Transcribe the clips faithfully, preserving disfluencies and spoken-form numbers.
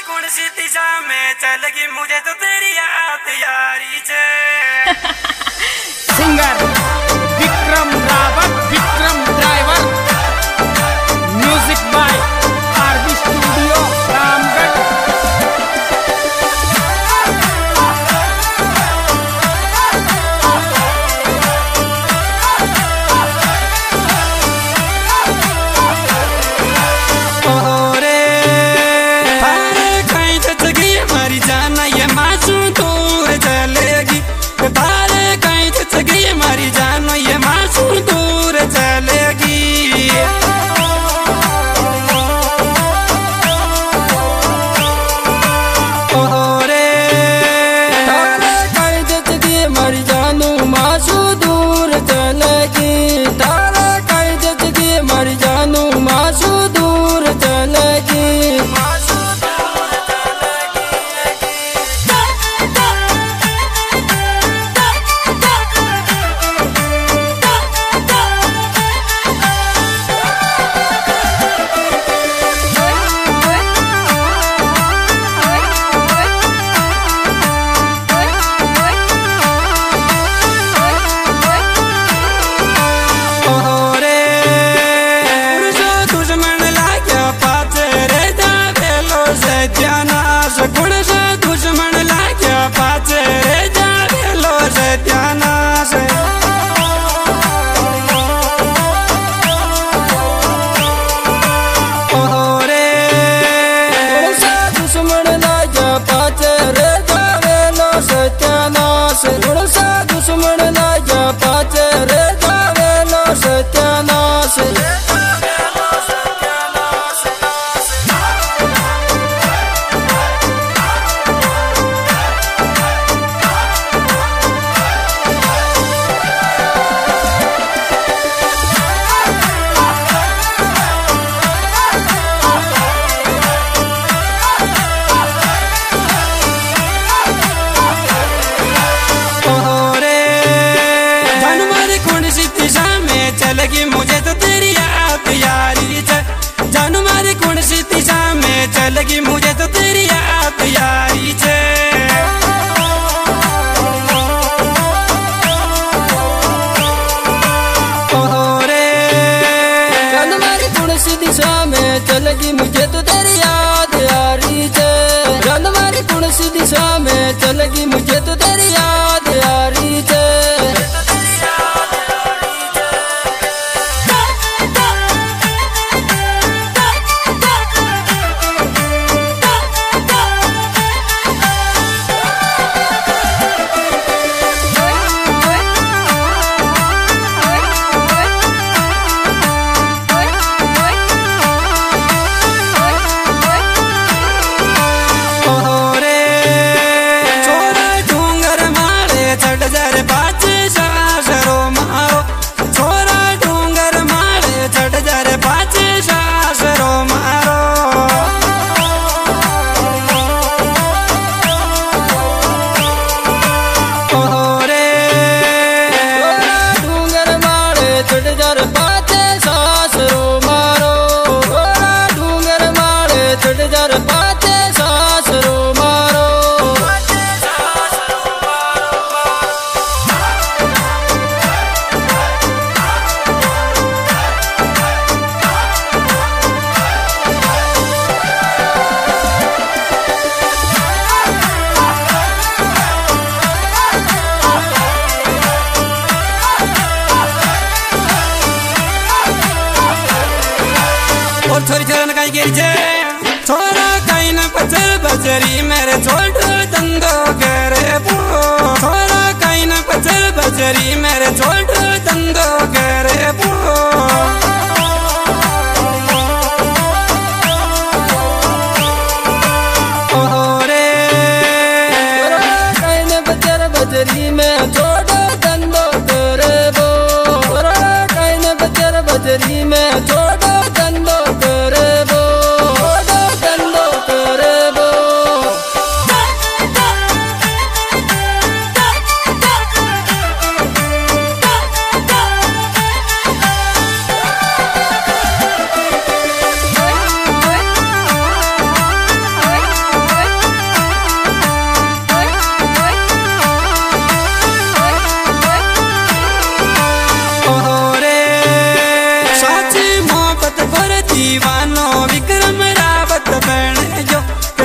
कौन सी दिशा में चलेगी मुझे तो तेरी याद यारी से। Singer Vikram Rawat, Vikram driver, music by RB studio Ramgarh. चलेगी मुझे तो तेरी याद यारी से। जानू मारी कौन सी दिशा में चलेगी मुझे तो तेरी याद यारी से। जानू मारी कौन सी दिशा में चलेगी मुझे तो तेरी याद यारी से। जानू मारी कौन सी दिशा में चलेगी मुझे तो तेरी याद यारी से। छोरी छोरन कहीं गिर जे छोरा कहीं न पचर बजरी मेरे छोट धंधो करे पो। छोरा कहीं न पचर बजरी मेरे छोट धंधो करे पो। कहीं न पचर बजरी में छोट धंधो करे पो। कहीं न पचर बजरी में छोट धंधो करे वो, धंधो करे वो।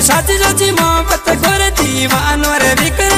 साची साची मोहब्बत कर दीवानो रे विक्रम